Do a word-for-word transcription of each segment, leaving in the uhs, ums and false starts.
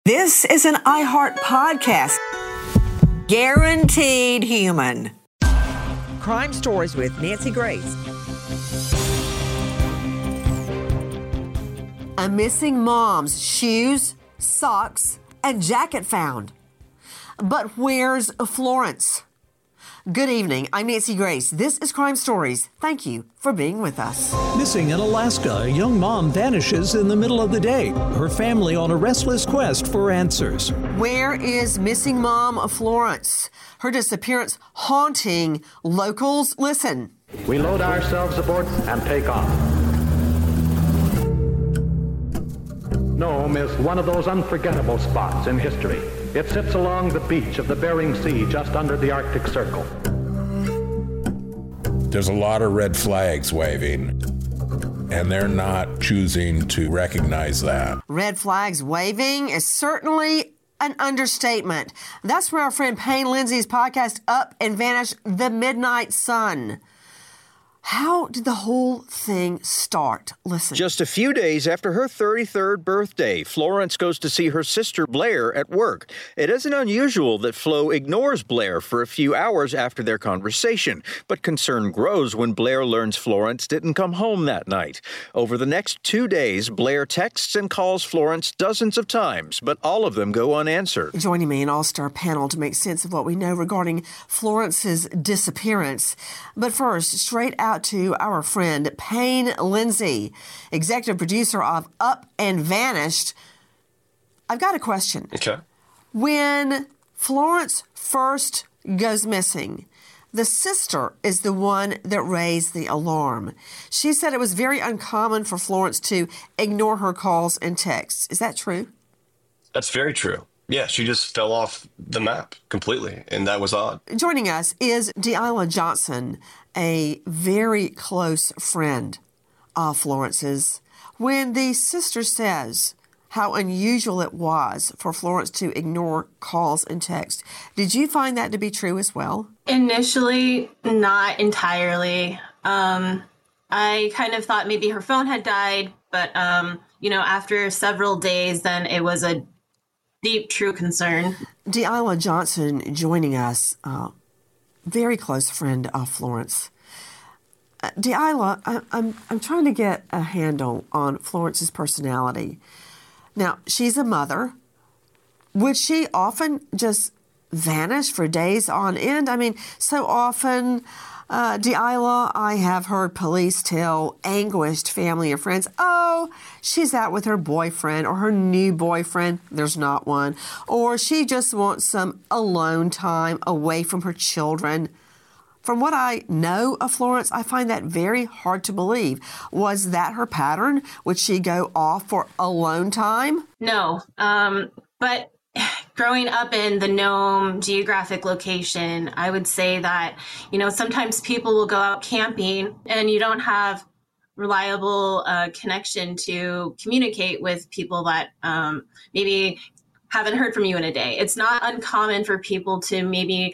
This is an iHeart podcast. Guaranteed human. Crime Stories with Nancy Grace. A missing mom's shoes, socks, and jacket found. But where's Florence? Good evening. I'm Nancy Grace. This is Crime Stories. Thank you for being with us. Missing in Alaska, a young mom vanishes in the middle of the day. Her family on a restless quest for answers. Where is missing mom Florence? Her disappearance haunting locals. Listen. We load ourselves aboard and take off. Nome is one of those unforgettable spots in history. It sits along the beach of the Bering Sea just under the Arctic Circle. There's a lot of red flags waving, and they're not choosing to recognize that. Red flags waving is certainly an understatement. That's where our friend Payne Lindsay's podcast, Up and Vanish, The Midnight Sun. How did the whole thing start? Listen. Just a few days after her thirty-third birthday, Florence goes to see her sister Blair at work. It isn't unusual that Flo ignores Blair for a few hours after their conversation, but concern grows when Blair learns Florence didn't come home that night. Over the next two days, Blair texts and calls Florence dozens of times, but all of them go unanswered. Joining me, an all-star panel to make sense of what we know regarding Florence's disappearance. But first, straight out to our friend Payne Lindsay, executive producer of Up and Vanished. I've got a question. Okay. When Florence first goes missing, the sister is the one that raised the alarm. She said it was very uncommon for Florence to ignore her calls and texts. Is that true? That's very true. Yeah, she just fell off the map completely, and that was odd. Joining us is Deila Johnson, a very close friend of Florence's. When the sister says how unusual it was for Florence to ignore calls and texts, did you find that to be true as well? Initially, not entirely. Um, I kind of thought maybe her phone had died, but, um, you know, after several days, then it was a deep, true concern. Deila Johnson joining us, uh, very close friend of Florence. Uh, Deila, I, I'm I'm trying to get a handle on Florence's personality. Now, she's a mother. Would she often just vanish for days on end? I mean, so often, uh, Deila, I have heard police tell anguished family or friends, oh, she's out with her boyfriend or her new boyfriend. There's not one. Or she just wants some alone time away from her children. From what I know of Florence, I find that very hard to believe. Was that her pattern? Would she go off for alone time? No, um, but growing up in the Nome geographic location, I would say that, you know, sometimes people will go out camping and you don't have reliable uh, connection to communicate with people that um, maybe haven't heard from you in a day. It's not uncommon for people to maybe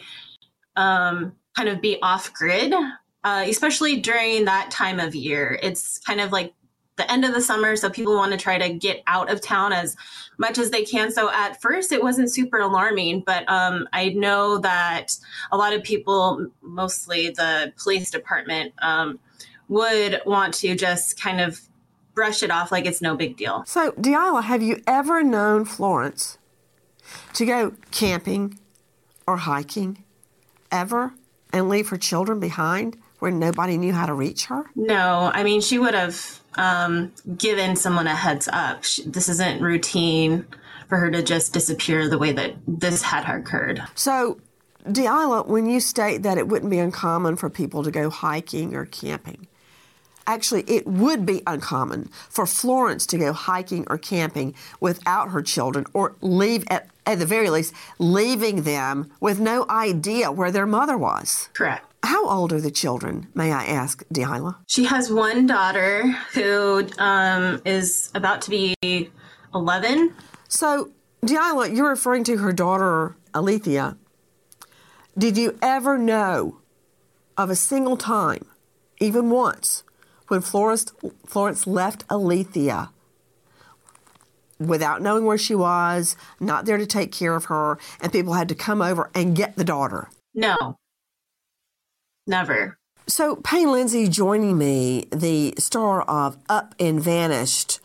um, kind of be off grid, uh, especially during that time of year. It's kind of like the end of the summer, so people want to try to get out of town as much as they can. So at first it wasn't super alarming, but um, I know that a lot of people, mostly the police department, um, would want to just kind of brush it off like it's no big deal. So, Deila, have you ever known Florence to go camping or hiking ever and leave her children behind where nobody knew how to reach her? No, I mean, she would have um, given someone a heads up. She, this isn't routine for her to just disappear the way that this had occurred. So, Deila, when you state that it wouldn't be uncommon for people to go hiking or camping, actually, it would be uncommon for Florence to go hiking or camping without her children, or leave, at, at the very least, leaving them with no idea where their mother was. Correct. How old are the children, may I ask, Deila? She has one daughter who um, is about to be eleven. So, Deila, you're referring to her daughter, Alethea. Did you ever know of a single time, even once, when Florence, Florence left Alethea without knowing where she was, not there to take care of her, and people had to come over and get the daughter? No, never. So Payne Lindsay joining me, the star of Up and Vanished.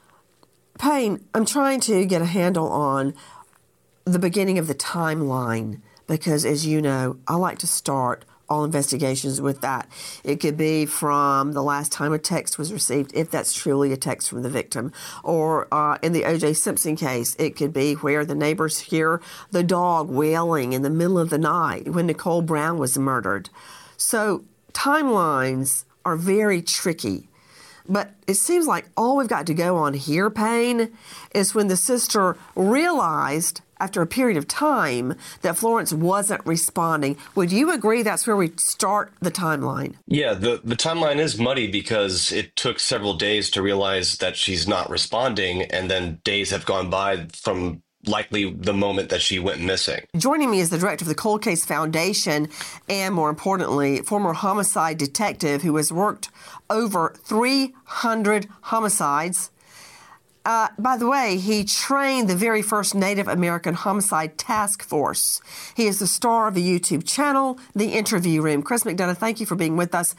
Payne, I'm trying to get a handle on the beginning of the timeline because, as you know, I like to start all investigations with that. It could be from the last time a text was received, if that's truly a text from the victim. Or uh, in the O J Simpson case, it could be where the neighbors hear the dog wailing in the middle of the night when Nicole Brown was murdered. So timelines are very tricky. But it seems like all we've got to go on here, Payne, is when the sister realized after a period of time that Florence wasn't responding. Would you agree that's where we start the timeline? Yeah, the, the timeline is muddy because it took several days to realize that she's not responding, and then days have gone by from likely the moment that she went missing. Joining me is the director of the Cold Case Foundation and, more importantly, former homicide detective who has worked over three hundred homicides. Uh, by the way, he trained the very first Native American Homicide Task Force. He is the star of the YouTube channel, The Interview Room. Chris McDonough, thank you for being with us.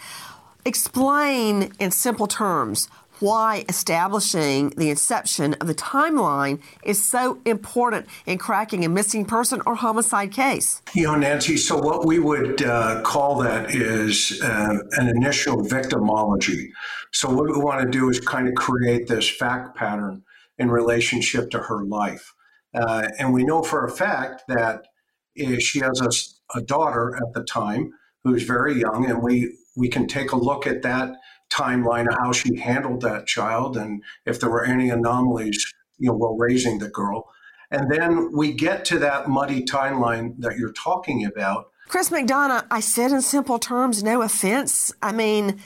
Explain in simple terms why establishing the inception of the timeline is so important in cracking a missing person or homicide case. You know, Nancy, so what we would uh, call that is uh, an initial victimology. So what we want to do is kind of create this fact pattern in relationship to her life. Uh, and we know for a fact that uh, she has a, a daughter at the time who's very young, and we, we can take a look at that timeline of how she handled that child and if there were any anomalies, you know, while raising the girl. And then we get to that muddy timeline that you're talking about. Chris McDonough, I said in simple terms, no offense. I mean,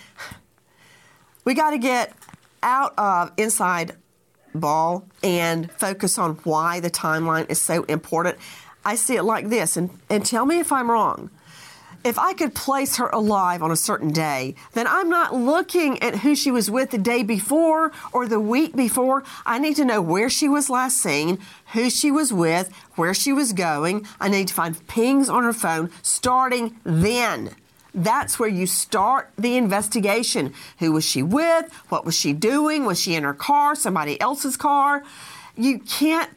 we got to get out of inside ball and focus on why the timeline is so important. I see it like this, and, and tell me if I'm wrong. If I could place her alive on a certain day, then I'm not looking at who she was with the day before or the week before. I need to know where she was last seen, who she was with, where she was going. I need to find pings on her phone starting then. That's where you start the investigation. Who was she with? What was she doing? Was she in her car, somebody else's car? You can't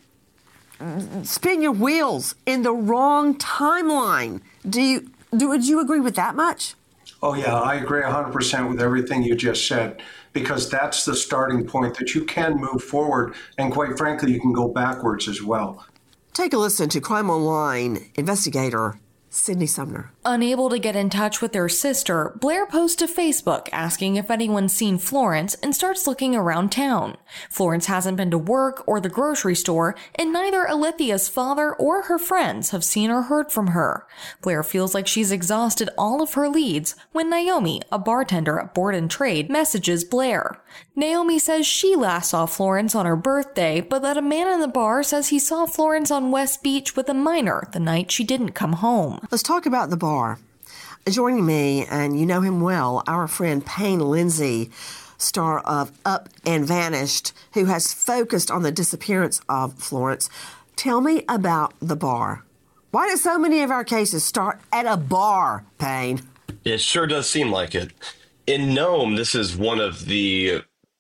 spin your wheels in the wrong timeline. Do you? Do, would you agree with that much? Oh, yeah, I agree one hundred percent with everything you just said, because that's the starting point that you can move forward, and quite frankly, you can go backwards as well. Take a listen to Crime Online investigator Sydney Sumner. Unable to get in touch with their sister, Blair posts to Facebook asking if anyone's seen Florence and starts looking around town. Florence hasn't been to work or the grocery store, and neither Alethea's father or her friends have seen or heard from her. Blair feels like she's exhausted all of her leads when Naomi, a bartender at Board and Trade, messages Blair. Naomi says she last saw Florence on her birthday, but that a man in the bar says he saw Florence on West Beach with a minor the night she didn't come home. Let's talk about the bar. Joining me, and you know him well, our friend Payne Lindsay, star of Up and Vanished, who has focused on the disappearance of Florence. Tell me about the bar. Why do so many of our cases start at a bar, Payne? It sure does seem like it. In Nome, this is one of the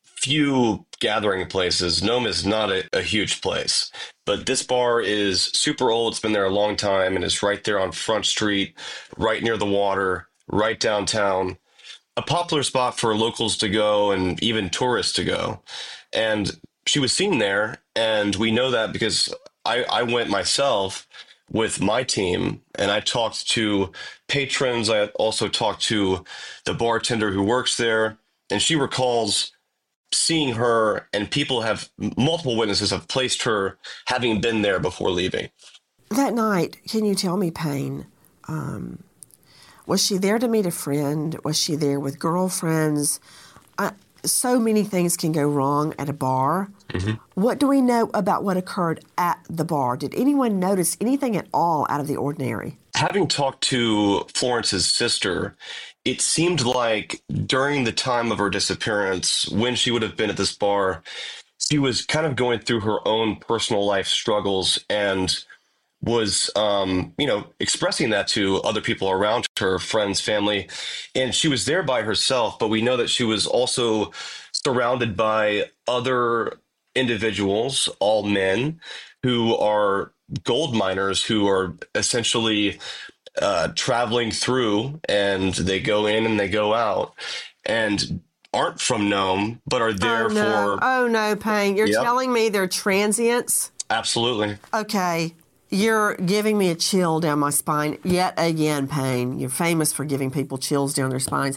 few gathering places. Nome is not a, a huge place, but this bar is super old. It's been there a long time, and it's right there on Front Street, right near the water, right downtown. A popular spot for locals to go and even tourists to go. And she was seen there, and we know that because I, I went myself with my team, and I talked to patrons. I also talked to the bartender who works there, and she recalls seeing her, and people have, multiple witnesses have placed her having been there before leaving. That night, can you tell me, Payne, um, was she there to meet a friend? Was she there with girlfriends? Uh, so many things can go wrong at a bar. Mm-hmm. What do we know about what occurred at the bar? Did anyone notice anything at all out of the ordinary? Having talked to Florence's sister, it seemed like during the time of her disappearance, when she would have been at this bar, she was kind of going through her own personal life struggles and was, um, you know, expressing that to other people around her, friends, family. And she was there by herself, but we know that she was also surrounded by other individuals, all men, who are gold miners, who are essentially uh, traveling through, and they go in and they go out and aren't from Nome, but are there oh, no. for... Oh, no, Payne. You're Yep. telling me they're transients? Absolutely. Okay. You're giving me a chill down my spine yet again, Payne. You're famous for giving people chills down their spines.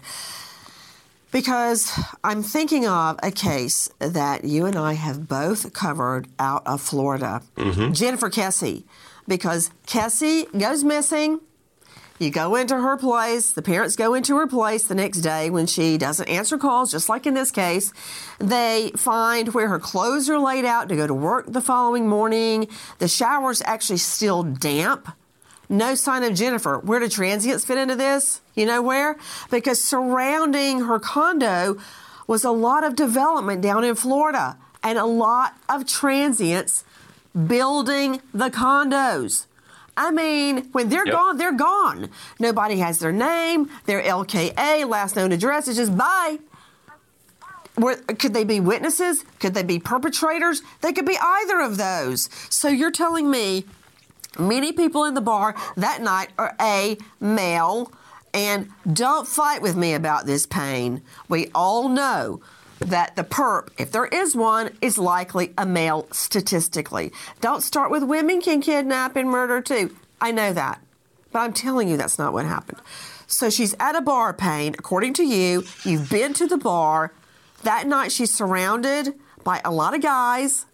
Because I'm thinking of a case that you and I have both covered out of Florida. Mm-hmm. Jennifer Kesse. Because Kesse goes missing. You go into her place. The parents go into her place the next day when she doesn't answer calls, just like in this case. They find where her clothes are laid out to go to work the following morning. The shower's actually still damp. No sign of Jennifer. Where do transients fit into this? You know where? Because surrounding her condo was a lot of development down in Florida and a lot of transients building the condos. I mean, when they're Yep. gone, they're gone. Nobody has their name, their L K A, last known address. It's just bye. Where, could they be witnesses? Could they be perpetrators? They could be either of those. So you're telling me many people in the bar that night are A, male, and don't fight with me about this, Payne. We all know that the perp, if there is one, is likely a male statistically. Don't start with women can kidnap and murder too. I know that. But I'm telling you that's not what happened. So she's at a bar, Payne. According to you, you've been to the bar. That night she's surrounded by a lot of guys,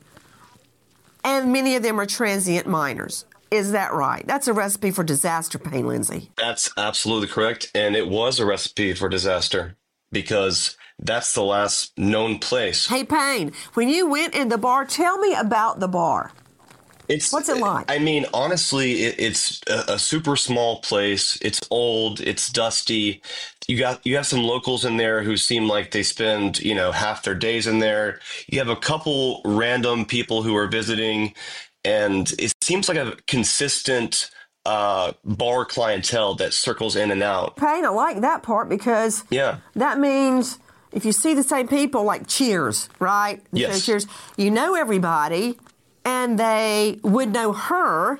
and many of them are transient minors. Is that right? That's a recipe for disaster, Payne Lindsay. That's absolutely correct. And it was a recipe for disaster because that's the last known place. Hey, Payne, when you went in the bar, tell me about the bar. It's, What's it like? I mean, honestly, it, it's a, a super small place. It's old. It's dusty. You got you have some locals in there who seem like they spend, you know, half their days in there. You have a couple random people who are visiting, and it seems like a consistent uh, bar clientele that circles in and out. Payne, I like that part because Yeah. that means if you see the same people, like Cheers, right? The Yes. show Cheers, you know everybody, and they would know her,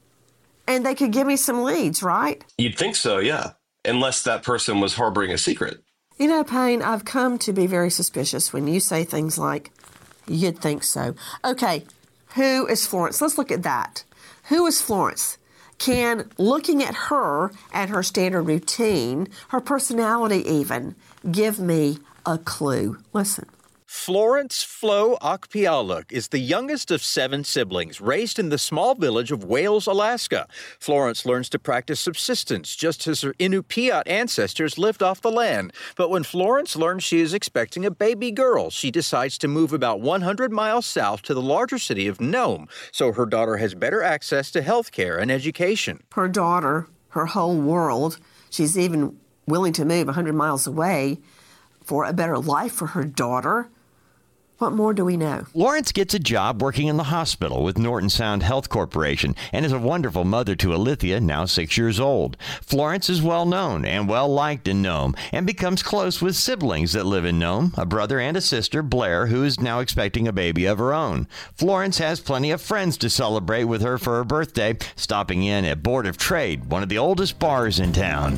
and they could give me some leads, right? You'd think so, yeah. Unless that person was harboring a secret. You know, Payne, I've come to be very suspicious when you say things like, you'd think so. Okay, who is Florence? Let's look at that. Who is Florence? Can looking at her and her standard routine, her personality even, give me a clue? Listen. Florence Flo Okpeyoluk is the youngest of seven siblings, raised in the small village of Wales, Alaska. Florence learns to practice subsistence, just as her Inupiat ancestors lived off the land. But when Florence learns she is expecting a baby girl, she decides to move about one hundred miles south to the larger city of Nome, so her daughter has better access to health care and education. Her daughter, her whole world, she's even willing to move one hundred miles away for a better life for her daughter. What more do we know? Florence gets a job working in the hospital with Norton Sound Health Corporation and is a wonderful mother to Alithia, now six years old. Florence is well known and well liked in Nome and becomes close with siblings that live in Nome, a brother and a sister, Blair, who is now expecting a baby of her own. Florence has plenty of friends to celebrate with her for her birthday, stopping in at Board of Trade, one of the oldest bars in town.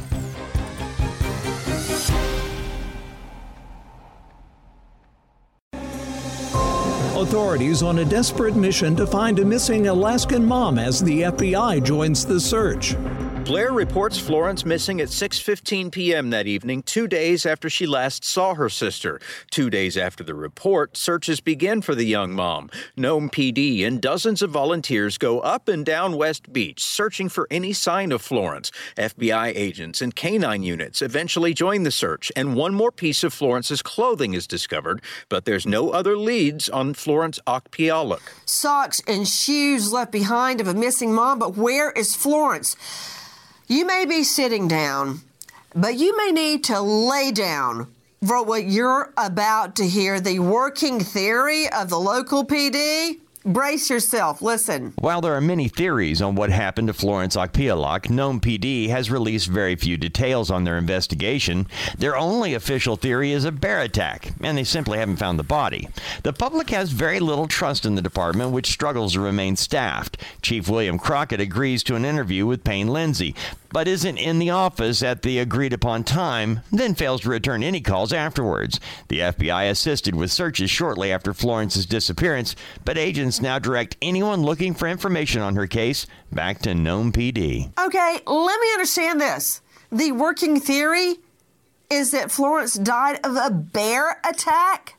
Authorities on a desperate mission to find a missing Alaskan mom as the F B I joins the search. Blair reports Florence missing at six fifteen p.m. that evening, two days after she last saw her sister. Two days after the report, searches begin for the young mom. Nome P D and dozens of volunteers go up and down West Beach, searching for any sign of Florence. F B I agents and canine units eventually join the search, and one more piece of Florence's clothing is discovered, but there's no other leads on Florence Okpeyoluk. Socks and shoes left behind of a missing mom, but where is Florence? You may be sitting down, but you may need to lay down For what you're about to hear, the working theory of the local P D? Brace yourself. Listen. While there are many theories on what happened to Florence Okpialok, Nome P D has released very few details on their investigation. Their only official theory is a bear attack, and they simply haven't found the body. The public has very little trust in the department, which struggles to remain staffed. Chief William Crockett agrees to an interview with Payne Lindsay, but isn't in the office at the agreed-upon time, then fails to return any calls afterwards. The F B I assisted with searches shortly after Florence's disappearance, but agents now direct anyone looking for information on her case back to Nome P D. Okay, let me understand this. The working theory is that Florence died of a bear attack?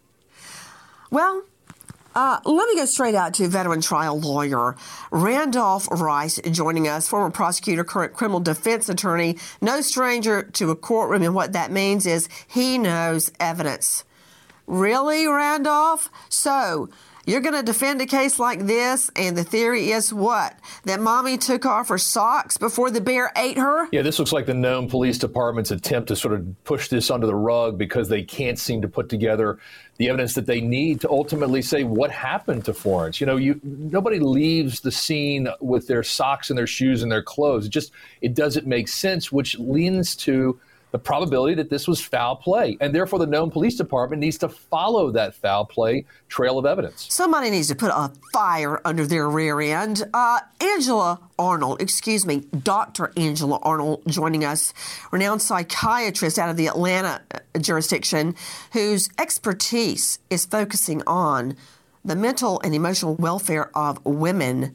Well, Uh, let me go straight out to veteran trial lawyer Randolph Rice joining us, former prosecutor, current criminal defense attorney, no stranger to a courtroom, and what that means is he knows evidence. Really, Randolph? So, you're going to defend a case like this, and the theory is what? That mommy took off her socks before the bear ate her? Yeah, this looks like the Nome Police Department's attempt to sort of push this under the rug because they can't seem to put together the evidence that they need to ultimately say what happened to Florence. You know, you nobody leaves the scene with their socks and their shoes and their clothes. It just, it doesn't make sense, which leans to the probability that this was foul play. And therefore, the Nome Police Department needs to follow that foul play trail of evidence. Somebody needs to put a fire under their rear end. Uh, Angela Arnold, excuse me, Doctor Angela Arnold joining us, renowned psychiatrist out of the Atlanta jurisdiction, whose expertise is focusing on the mental and emotional welfare of women.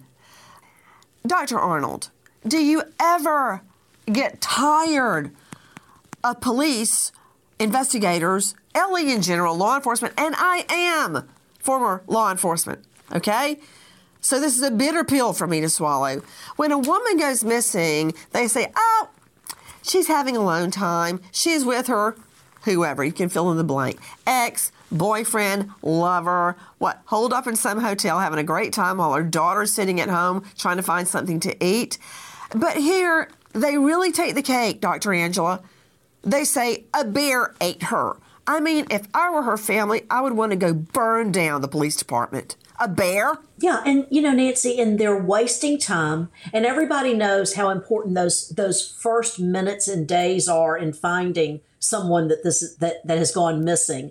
Doctor Arnold, do you ever get tired of police, investigators, L E in general, law enforcement, and I am former law enforcement, okay? So this is a bitter pill for me to swallow. When a woman goes missing, they say, oh, she's having alone time. She's with her, whoever, you can fill in the blank, ex, boyfriend, lover, what, holed up in some hotel having a great time while her daughter's sitting at home trying to find something to eat. But here, they really take the cake, Doctor Angela. They say a bear ate her. I mean, if I were her family, I would want to go burn down the police department. A bear? Yeah, and you know, Nancy, and they're wasting time, and everybody knows how important those those first minutes and days are in finding someone that this that, that has gone missing.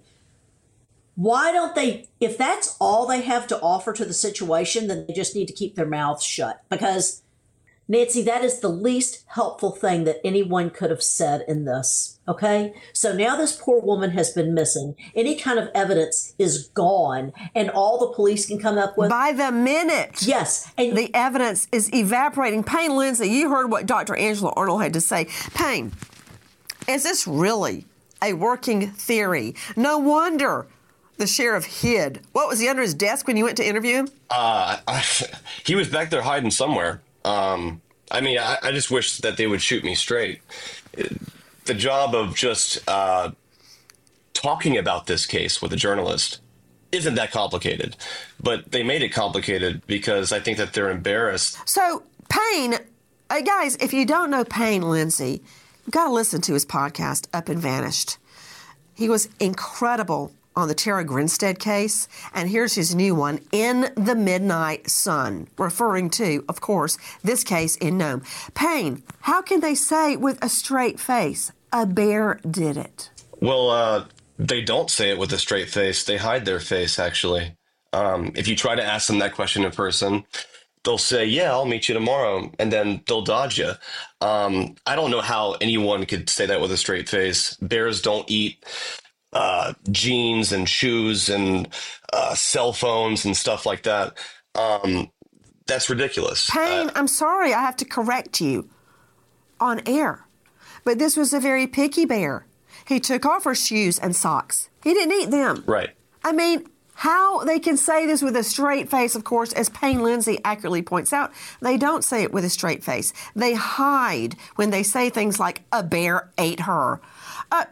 Why don't they, if that's all they have to offer to the situation, then they just need to keep their mouths shut. Because Nancy, that is the least helpful thing that anyone could have said in this, okay? So now this poor woman has been missing. Any kind of evidence is gone, and all the police can come up with... By the minute. Yes. And the evidence is evaporating. Payne Lindsay, you heard what Doctor Angela Arnold had to say. Payne, is this really a working theory? No wonder the sheriff hid. What, was he under his desk when you went to interview him? Uh, I, he was back there hiding somewhere. Um, I mean, I, I just wish that they would shoot me straight. The job of just uh, talking about this case with a journalist isn't that complicated, but they made it complicated because I think that they're embarrassed. So, Payne, uh, guys, if you don't know Payne Lindsay, you've got to listen to his podcast, Up and Vanished. He was incredible on the Tara Grinstead case, and here's his new one, In the Midnight Sun, referring to, of course, this case in Nome. Payne, how can they say with a straight face, a bear did it? Well, uh, they don't say it with a straight face. They hide their face, actually. Um, if you try to ask them that question in person, they'll say, yeah, I'll meet you tomorrow, and then they'll dodge you. Um, I don't know how anyone could say that with a straight face. Bears don't eat Uh, jeans and shoes and uh, cell phones and stuff like that. Um, that's ridiculous. Payne, uh, I'm sorry, I have to correct you on air. But this was a very picky bear. He took off her shoes and socks. He didn't eat them. Right. I mean, how they can say this with a straight face, of course, as Payne Lindsay accurately points out, they don't say it with a straight face. They hide when they say things like, a bear ate her. Uh,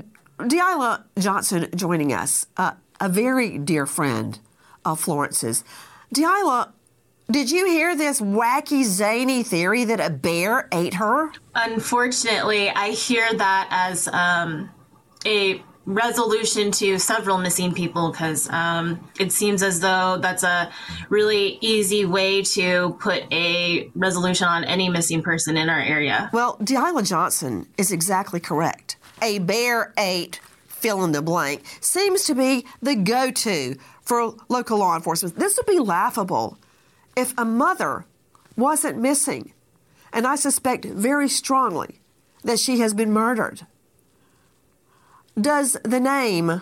Deila Johnson joining us, uh, a very dear friend of Florence's. Deila, did you hear this wacky, zany theory that a bear ate her? Unfortunately, I hear that as um, a resolution to several missing people, because um, it seems as though that's a really easy way to put a resolution on any missing person in our area. Well, Deila Johnson is exactly correct. A bear ate fill in the blank seems to be the go-to for local law enforcement. This would be laughable if a mother wasn't missing, and I suspect very strongly that she has been murdered. Does the name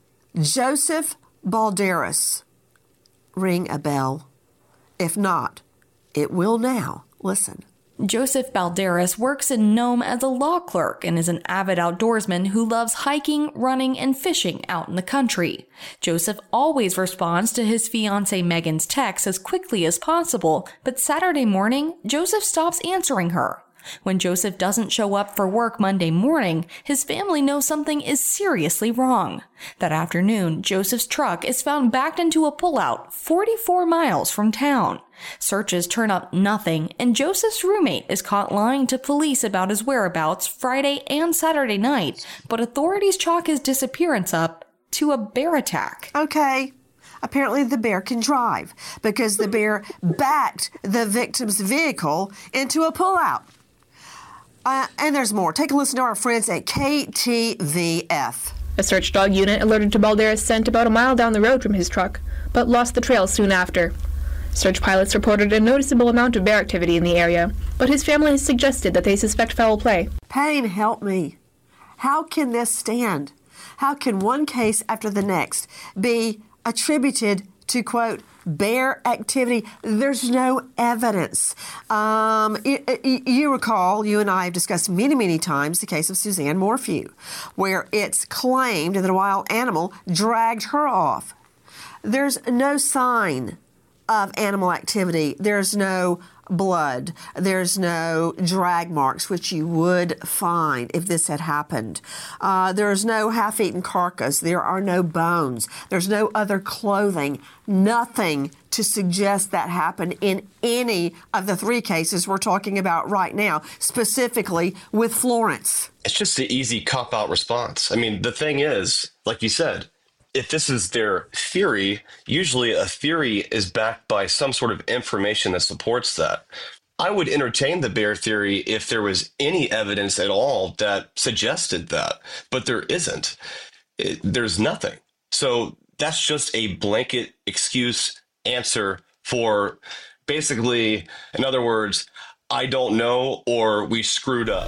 Joseph Balderas ring a bell? If not, it will now. Listen. Joseph Balderas works in Nome as a law clerk and is an avid outdoorsman who loves hiking, running, and fishing out in the country. Joseph always responds to his fiancée Megan's texts as quickly as possible, but Saturday morning, Joseph stops answering her. When Joseph doesn't show up for work Monday morning, his family knows something is seriously wrong. That afternoon, Joseph's truck is found backed into a pullout forty-four miles from town. Searches turn up nothing, and Joseph's roommate is caught lying to police about his whereabouts Friday and Saturday night, but authorities chalk his disappearance up to a bear attack. Okay. Apparently the bear can drive because the bear backed the victim's vehicle into a pullout. Uh, and there's more. Take a listen to our friends at K T V F. A search dog unit alerted to Balderas' scent about a mile down the road from his truck, but lost the trail soon after. Search pilots reported a noticeable amount of bear activity in the area, but his family has suggested that they suspect foul play. Payne, help me. How can this stand? How can one case after the next be attributed to, quote, bear activity? There's no evidence. Um, you, you recall, you and I have discussed many, many times the case of Suzanne Morphew, where it's claimed that a wild animal dragged her off. There's no sign of animal activity. There's no blood. There's no drag marks, which you would find if this had happened. Uh, there's no half-eaten carcass. There are no bones. There's no other clothing. Nothing to suggest that happened in any of the three cases we're talking about right now, specifically with Florence. It's just the easy cop-out response. I mean, the thing is, like you said, if this is their theory, usually a theory is backed by some sort of information that supports that. I would entertain the bear theory if there was any evidence at all that suggested that, but there isn't. It, there's nothing. So that's just a blanket excuse answer for basically, in other words, I don't know, or we screwed up.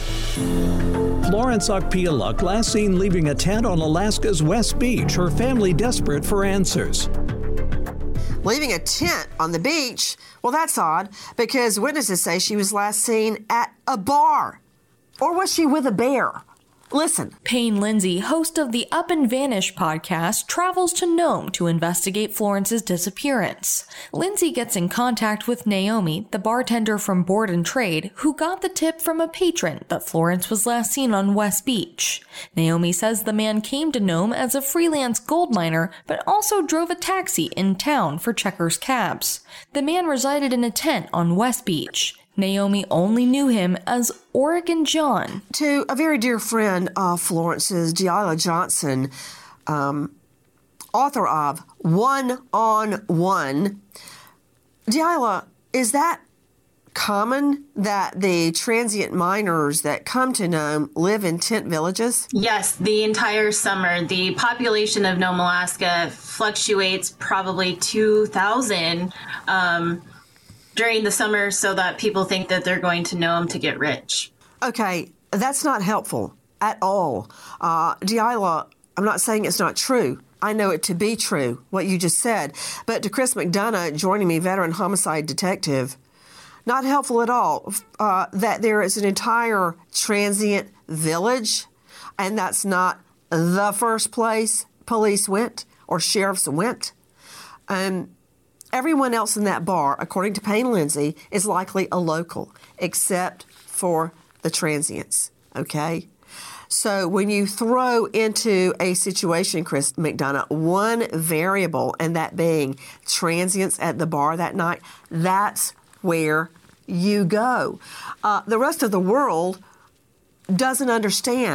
Florence Okpialuk last seen leaving a tent on Alaska's West Beach, her family desperate for answers. Leaving a tent on the beach? Well, that's odd, because witnesses say she was last seen at a bar. Or was she with a bear? Listen. Payne Lindsay, host of the Up and Vanish podcast, travels to Nome to investigate Florence's disappearance. Lindsay gets in contact with Naomi, the bartender from Board and Trade, who got the tip from a patron that Florence was last seen on West Beach. Naomi says the man came to Nome as a freelance gold miner, but also drove a taxi in town for Checkers cabs. The man resided in a tent on West Beach. Naomi only knew him as Oregon John. To a very dear friend of Florence's, Deila Johnson, um, author of One on One. Deila, is that common that the transient miners that come to Nome live in tent villages? Yes, the entire summer. The population of Nome, Alaska fluctuates probably two thousand um during the summer, so that people think that they're going to Nome to get rich. Okay, that's not helpful at all. Uh, Deila, I'm not saying it's not true. I know it to be true, what you just said. But to Chris McDonough, joining me, veteran homicide detective, not helpful at all. Uh, that there is an entire transient village, and that's not the first place police went or sheriffs went. Um, Everyone else in that bar, according to Payne Lindsay, is likely a local, except for the transients, okay? So when you throw into a situation, Chris McDonough, one variable, and that being transients at the bar that night, that's where you go. Uh, the rest of the world doesn't understand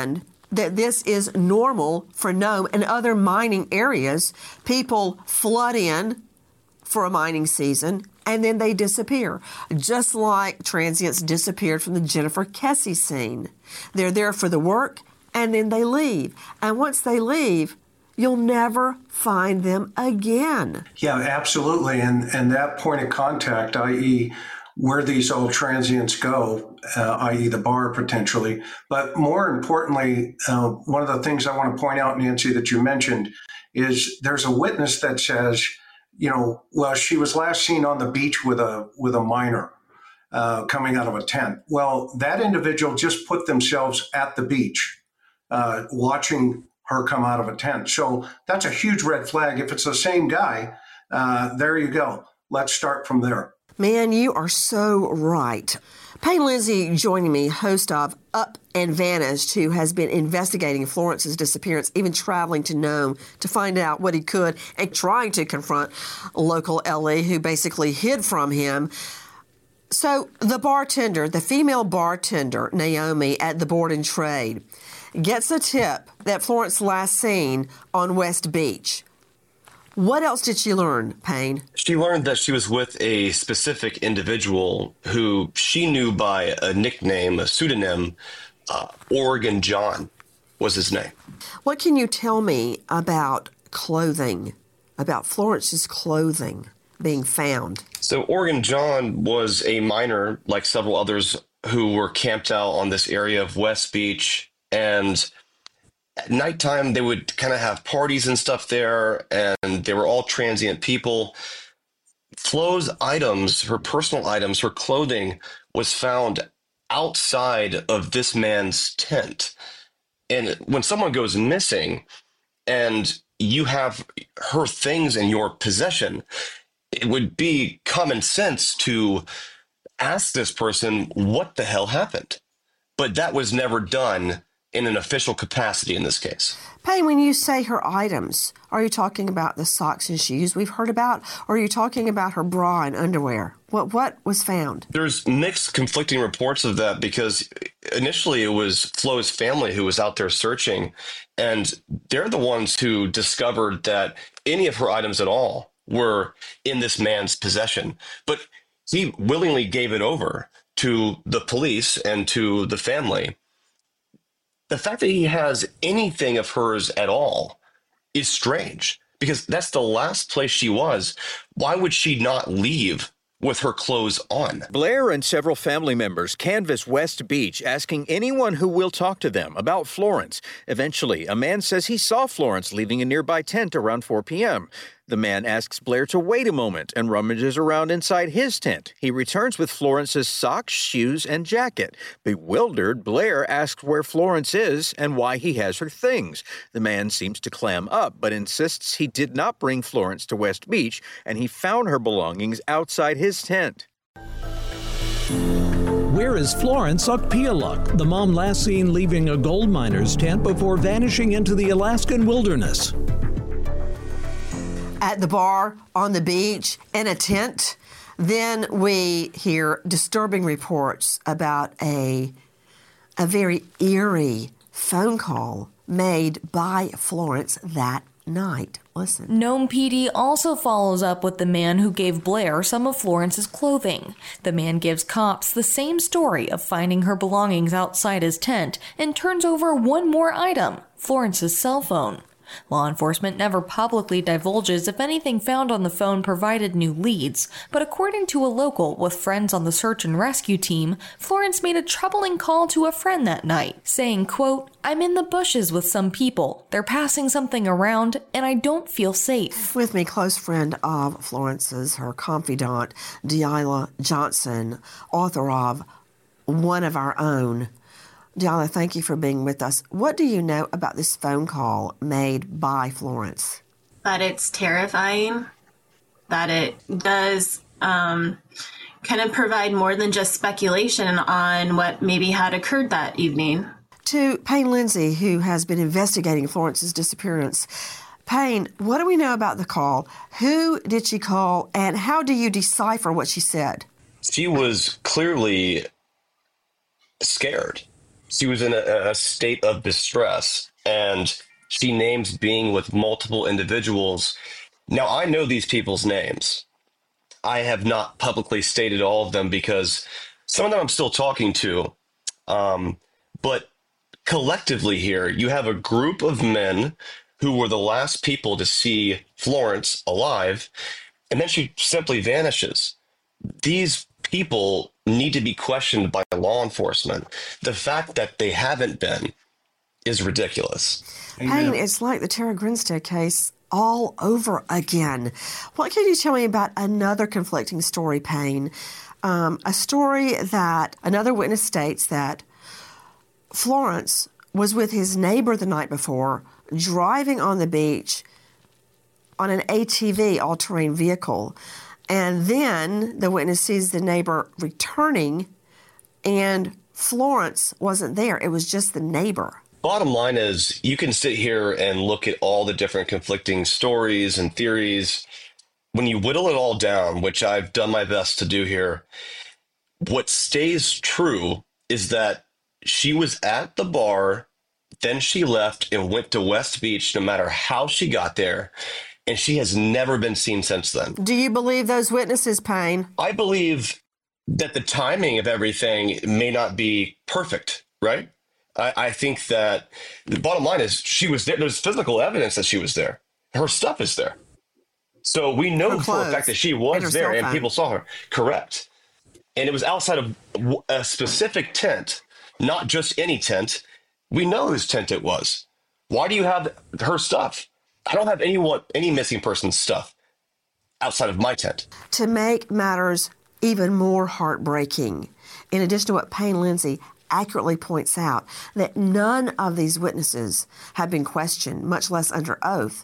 that this is normal for Nome and other mining areas. People flood in for a mining season, and then they disappear, just like transients disappeared from the Jennifer Kesse scene. They're there for the work, and then they leave. And once they leave, you'll never find them again. Yeah, absolutely. And and that point of contact, that is where these old transients go, uh, that is the bar potentially. But more importantly, uh, one of the things I want to point out, Nancy, that you mentioned is there's a witness that says, you know, well, she was last seen on the beach with a with a miner uh, coming out of a tent. Well, that individual just put themselves at the beach, uh, watching her come out of a tent. So that's a huge red flag. If it's the same guy, uh, there you go. Let's start from there. Man, you are so right. Payne Lindsay joining me, host of Up and Vanished, who has been investigating Florence's disappearance, even traveling to Nome to find out what he could and trying to confront local L E who basically hid from him. So the bartender, the female bartender, Naomi, at the Board and Trade, gets a tip that Florence last seen on West Beach. What else did she learn, Payne? She learned that she was with a specific individual who she knew by a nickname, a pseudonym. Uh, Oregon John was his name. What can you tell me about clothing, about Florence's clothing being found? So Oregon John was a miner, like several others who were camped out on this area of West Beach, and at nighttime, they would kind of have parties and stuff there, and they were all transient people. Flo's items, her personal items, her clothing was found outside of this man's tent. And when someone goes missing and you have her things in your possession, it would be common sense to ask this person what the hell happened. But that was never done in an official capacity in this case. Payne, when you say her items, are you talking about the socks and shoes we've heard about, or are you talking about her bra and underwear? What what was found? There's mixed, conflicting reports of that, because initially it was Flo's family who was out there searching, and they're the ones who discovered that any of her items at all were in this man's possession. But he willingly gave it over to the police and to the family. The fact that he has anything of hers at all is strange, because that's the last place she was. Why would she not leave with her clothes on? Blair and several family members canvass West Beach, asking anyone who will talk to them about Florence. Eventually, a man says he saw Florence leaving a nearby tent around four p.m. The man asks Blair to wait a moment and rummages around inside his tent. He returns with Florence's socks, shoes, and jacket. Bewildered, Blair asks where Florence is and why he has her things. The man seems to clam up, but insists he did not bring Florence to West Beach, and he found her belongings outside his tent. Where is Florence Okpialuk, the mom last seen leaving a gold miner's tent before vanishing into the Alaskan wilderness? At the bar, on the beach, in a tent. Then we hear disturbing reports about a, a very eerie phone call made by Florence that night. Listen. Nome P D also follows up with the man who gave Blair some of Florence's clothing. The man gives cops the same story of finding her belongings outside his tent and turns over one more item, Florence's cell phone. Law enforcement never publicly divulges if anything found on the phone provided new leads, but according to a local with friends on the search and rescue team, Florence made a troubling call to a friend that night, saying, quote, "I'm in the bushes with some people. They're passing something around, and I don't feel safe." With me, close friend of Florence's, her confidant, Delilah Johnson, author of One of Our Own. Delilah, thank you for being with us. What do you know about this phone call made by Florence? That it's terrifying, that it does um, kind of provide more than just speculation on what maybe had occurred that evening. To Payne Lindsay, who has been investigating Florence's disappearance. Payne, what do we know about the call? Who did she call, and how do you decipher what she said? She was clearly scared. she was in a, a state of distress, and she names being with multiple individuals. Now, I know these people's names. I have not publicly stated all of them because some of them I'm still talking to. Um, but collectively here, you have a group of men who were the last people to see Florence alive, and then she simply vanishes. These people need to be questioned by law enforcement. The fact that they haven't been is ridiculous. Payne, it's like the Tara Grinstead case all over again. What can you tell me about another conflicting story, Payne? Um, a story that another witness states that Florence was with his neighbor the night before, driving on the beach on an A T V, all-terrain vehicle. And then the witness sees the neighbor returning, and Florence wasn't there. It was just the neighbor. Bottom line is, you can sit here and look at all the different conflicting stories and theories. When you whittle it all down, which I've done my best to do here, what stays true is that she was at the bar, then she left and went to West Beach, no matter how she got there, and she has never been seen since then. Do you believe those witnesses, Payne? I believe that the timing of everything may not be perfect, right? I, I think that the bottom line is she was there. There's physical evidence that she was there. Her stuff is there. So we know for a fact that she was there and people saw her. Correct. And it was outside of a specific tent, not just any tent. We know whose tent it was. Why do you have her stuff? I don't have anyone, any missing person's stuff outside of my tent. To make matters even more heartbreaking, in addition to what Payne Lindsay accurately points out, that none of these witnesses have been questioned, much less under oath,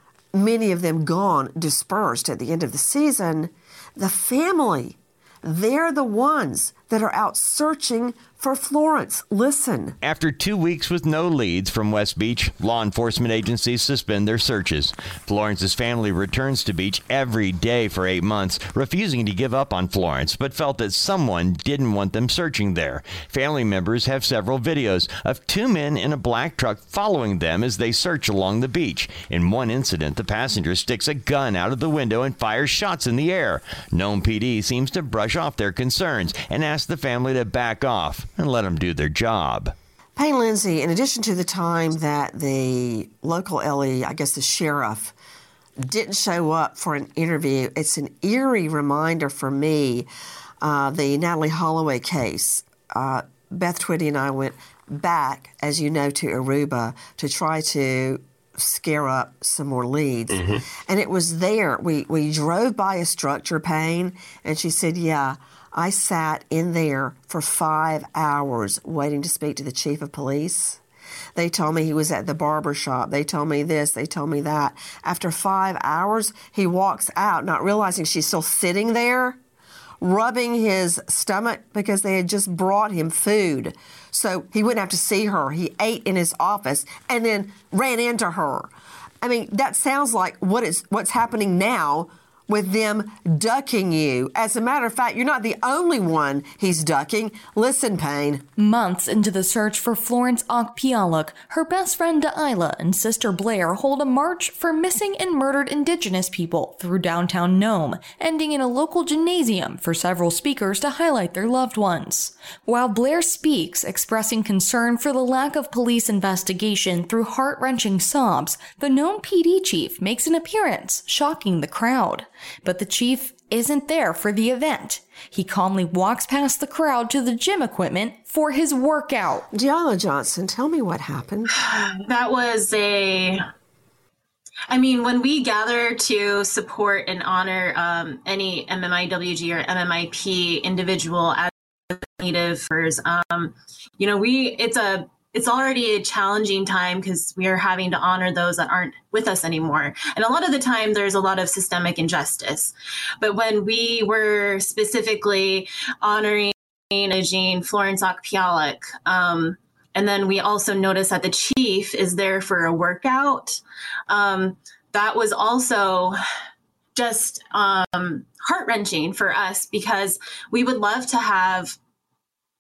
many of them gone, dispersed at the end of the season, the family, they're the ones that are out searching for Florence. Listen. After two weeks with no leads from West Beach, law enforcement agencies suspend their searches. Florence's family returns to Beach every day for eight months, refusing to give up on Florence, but felt that someone didn't want them searching there. Family members have several videos of two men in a black truck following them as they search along the beach. In one incident, the passenger sticks a gun out of the window and fires shots in the air. Nome P D seems to brush off their concerns and ask the family to back off and let them do their job. Payne Lindsay, in addition to the time that the local L E, I guess the sheriff, didn't show up for an interview, it's an eerie reminder for me, uh, the Natalee Holloway case. Uh, Beth Twitty and I went back, as you know, to Aruba to try to scare up some more leads. Mm-hmm. And it was there. We, we drove by a structure, Payne, and she said, yeah, I sat in there for five hours waiting to speak to the chief of police. They told me he was at the barber shop. They told me this. They told me that. After five hours, he walks out, not realizing she's still sitting there, rubbing his stomach because they had just brought him food. So he wouldn't have to see her. He ate in his office and then ran into her. I mean, that sounds like what is what's happening now with them ducking you. As a matter of fact, you're not the only one he's ducking. Listen, Payne. Months into the search for Florence Okpeyoluk, her best friend Delilah and sister Blair hold a march for missing and murdered Indigenous people through downtown Nome, ending in a local gymnasium for several speakers to highlight their loved ones. While Blair speaks, expressing concern for the lack of police investigation through heart-wrenching sobs, the Nome P D chief makes an appearance, shocking the crowd. But the chief isn't there for the event. He calmly walks past the crowd to the gym equipment for his workout. Gianna Johnson, tell me what happened. That was a... I mean, when we gather to support and honor um, any M M I W G or M M I P individual as Native, um, you know, we it's a it's already a challenging time because we are having to honor those that aren't with us anymore. And a lot of the time there's a lot of systemic injustice. But when we were specifically honoring Jean Florence Okpeyoluk, um, and then we also noticed that the chief is there for a workout, um, that was also just um, heart-wrenching for us because we would love to have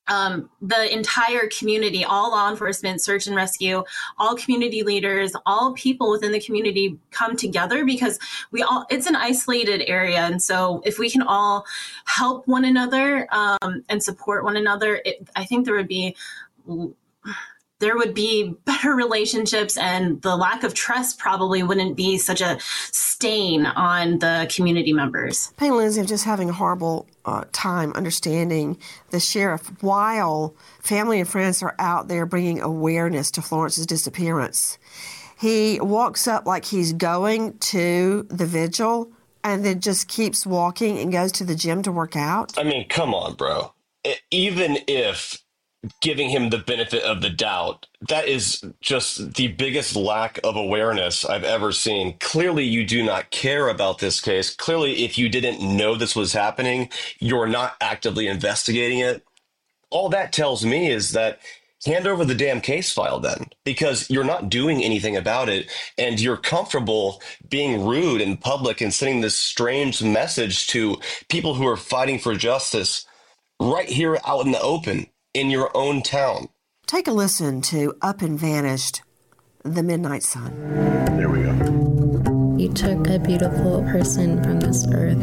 um, the entire community, all law enforcement, search and rescue, all community leaders, all people within the community come together, because we all, it's an isolated area. And so if we can all help one another um, and support one another, it, I think there would be there would be better relationships, and the lack of trust probably wouldn't be such a stain on the community members. Payne Lindsay, I'm just having a horrible uh, time understanding the sheriff while family and friends are out there bringing awareness to Florence's disappearance. He walks up like he's going to the vigil and then just keeps walking and goes to the gym to work out. I mean, come on, bro. Even if giving him the benefit of the doubt, that is just the biggest lack of awareness I've ever seen. Clearly, you do not care about this case. Clearly, if you didn't know this was happening, you're not actively investigating it. All that tells me is that hand over the damn case file then, because you're not doing anything about it, and you're comfortable being rude in public and sending this strange message to people who are fighting for justice right here out in the open in your own town. Take a listen to Up and Vanished, The Midnight Sun. There we go. You took a beautiful person from this earth.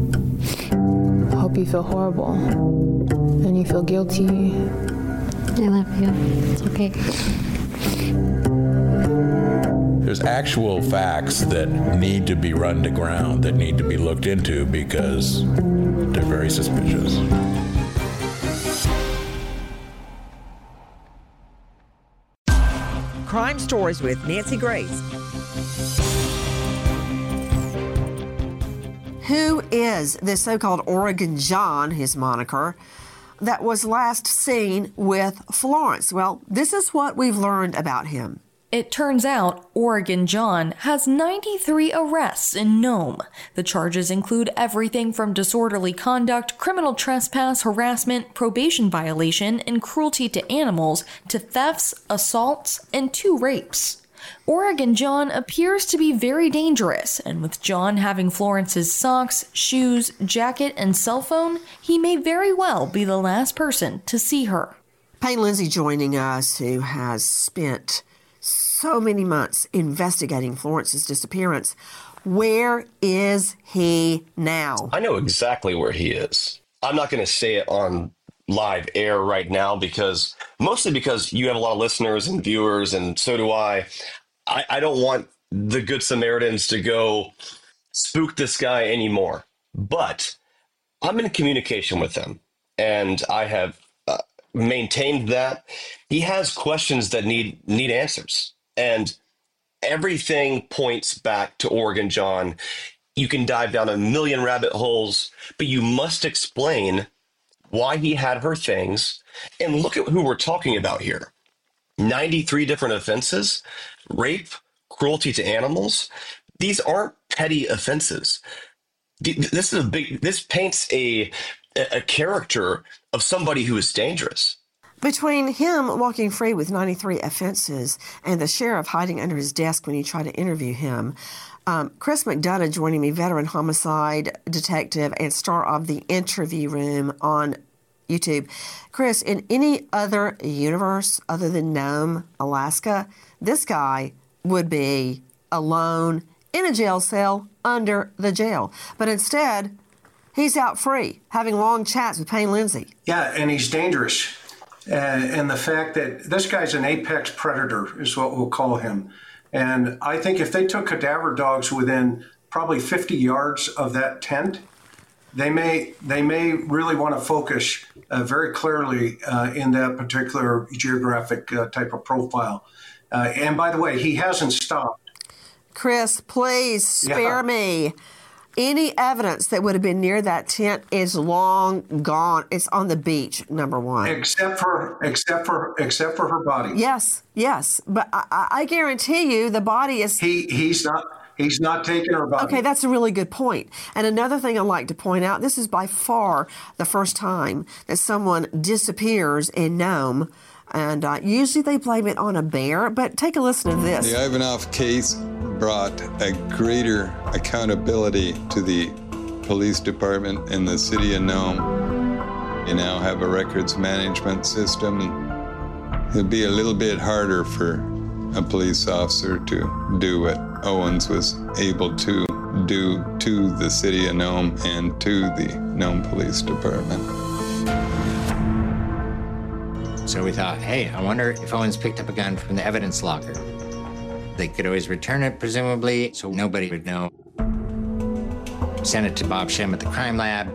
I hope you feel horrible and you feel guilty. I love you. It's okay. There's actual facts that need to be run to ground, that need to be looked into, because they're very suspicious. Crime Stories with Nancy Grace. Who is this so-called Oregon John, his moniker, that was last seen with Florence? Well, this is what we've learned about him. It turns out Oregon John has ninety-three arrests in Nome. The charges include everything from disorderly conduct, criminal trespass, harassment, probation violation, and cruelty to animals, to thefts, assaults, and two rapes. Oregon John appears to be very dangerous, and with John having Florence's socks, shoes, jacket, and cell phone, he may very well be the last person to see her. Payne Lindsay joining us, who has spent so many months investigating Florence's disappearance. Where is he now? I know exactly where he is. I'm not going to say it on live air right now, because mostly because you have a lot of listeners and viewers, and so do I. I, I don't want the Good Samaritans to go spook this guy anymore. But I'm in communication with him, and I have uh, maintained that. He has questions that need need answers. And everything points back to Oregon John. You can dive down a million rabbit holes, but you must explain why he had her things. And look at who we're talking about here. ninety-three different offenses, rape, cruelty to animals. These aren't petty offenses. This is a big, this paints a, a character of somebody who is dangerous. Between him walking free with ninety-three offenses and the sheriff hiding under his desk when you try to interview him, um, Chris McDonough joining me, veteran homicide detective and star of The Interview Room on YouTube. Chris, in any other universe other than Nome, Alaska, this guy would be alone in a jail cell under the jail. But instead, he's out free, having long chats with Payne Lindsay. Yeah, and he's dangerous. Uh, and the fact that this guy's an apex predator is what we'll call him. And I think if they took cadaver dogs within probably fifty yards of that tent, they may they may really want to focus uh, very clearly uh, in that particular geographic uh, type of profile. Uh, and by the way, he hasn't stopped. Chris, please spare Yeah. me. Any evidence that would have been near that tent is long gone. It's on the beach, number one. Except for except for except for her body. Yes, yes, but I, I guarantee you, the body is. He he's not he's not taking her body. Okay, that's a really good point. And another thing I'd like to point out: this is by far the first time that someone disappears in Nome. And uh, usually they blame it on a bear, but take a listen to this. The Ivanov case brought a greater accountability to the police department in the city of Nome. You now have a records management system. It'll be a little bit harder for a police officer to do what Owens was able to do to the city of Nome and to the Nome Police Department. So we thought, hey, I wonder if Owens picked up a gun from the evidence locker. They could always return it, presumably, so nobody would know. Sent it to Bob Shem at the crime lab,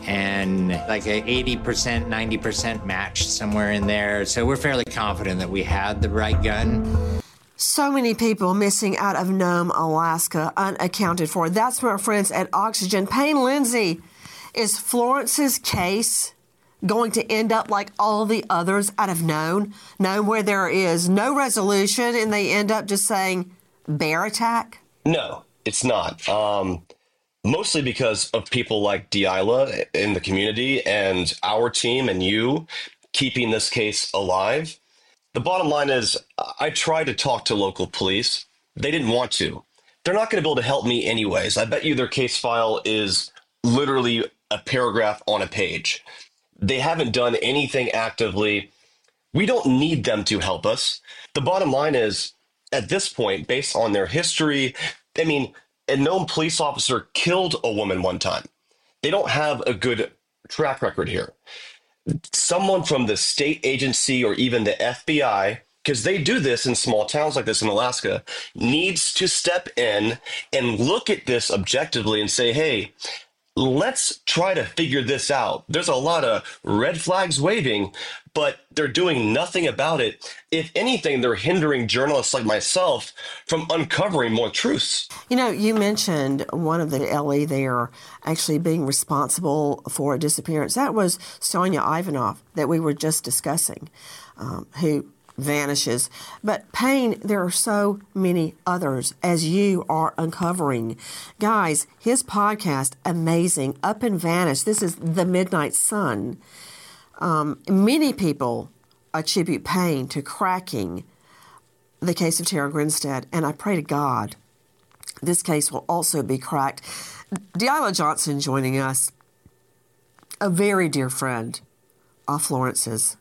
and like a eighty percent, ninety percent match somewhere in there. So we're fairly confident that we had the right gun. So many people missing out of Nome, Alaska, unaccounted for. That's from our friends at Oxygen. Payne Lindsay, is Florence's case going to end up like all the others out of Nome? Nome, where there is no resolution and they end up just saying bear attack? No, it's not. Um, mostly because of people like Delilah in the community and our team and you keeping this case alive. The bottom line is, I tried to talk to local police. They didn't want to. They're not going to be able to help me anyways. I bet you their case file is literally a paragraph on a page. They haven't done anything actively. We don't need them to help us. The bottom line is, at this point, based on their history, I mean, a Nome police officer killed a woman one time. They don't have a good track record here. Someone from the state agency or even the F B I, because they do this in small towns like this in Alaska, needs to step in and look at this objectively and say, hey, let's try to figure this out. There's a lot of red flags waving, but they're doing nothing about it. If anything, they're hindering journalists like myself from uncovering more truths. You know, you mentioned one of the L E there actually being responsible for a disappearance. That was Sonia Ivanov that we were just discussing, um, who vanishes. But Payne, there are so many others as you are uncovering. Guys, his podcast, amazing, Up and Vanish. This is The Midnight Sun. Um, many people attribute Payne to cracking the case of Tara Grinstead, and I pray to God this case will also be cracked. Delilah Johnson joining us, a very dear friend of Florence's.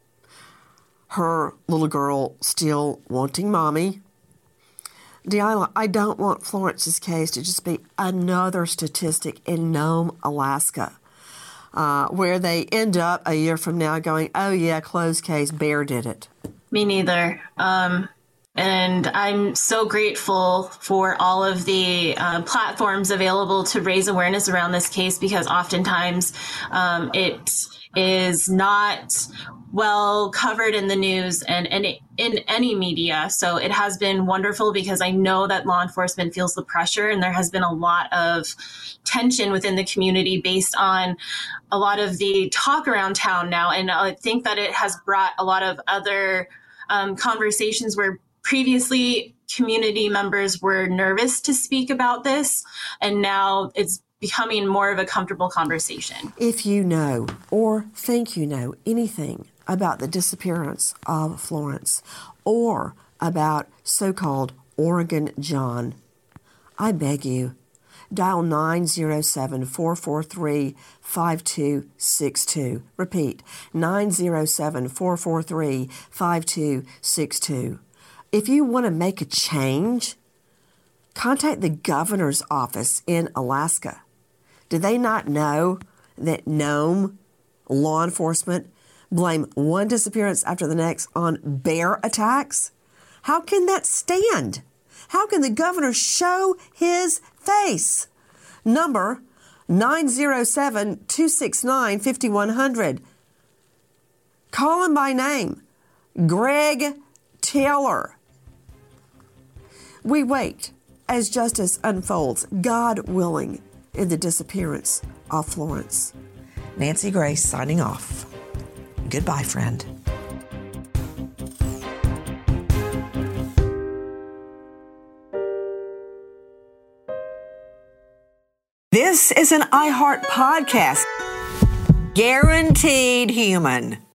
Her little girl still wanting mommy. Delilah, I don't want Florence's case to just be another statistic in Nome, Alaska, uh, where they end up a year from now going, oh yeah, closed case, Bear did it. Me neither. Um, and I'm so grateful for all of the uh, platforms available to raise awareness around this case, because oftentimes um, it is not well covered in the news and, and in any media. So it has been wonderful, because I know that law enforcement feels the pressure, and there has been a lot of tension within the community based on a lot of the talk around town now. And I think that it has brought a lot of other um, conversations where previously community members were nervous to speak about this, and now it's becoming more of a comfortable conversation. If you know or think you know anything about the disappearance of Florence or about so-called Oregon John, I beg you, dial nine zero seven, four four three, five two six two. Repeat, nine zero seven, four four three, five two six two. If you want to make a change, contact the governor's office in Alaska. Do they not know that Nome law enforcement blame one disappearance after the next on bear attacks? How can that stand? How can the governor show his face? Number nine zero seven, two six nine, five one zero zero. Call him by name, Greg Taylor. We wait as justice unfolds, God willing, in the disappearance of Florence. Nancy Grace signing off. Goodbye, friend. This is an iHeart podcast. Guaranteed human.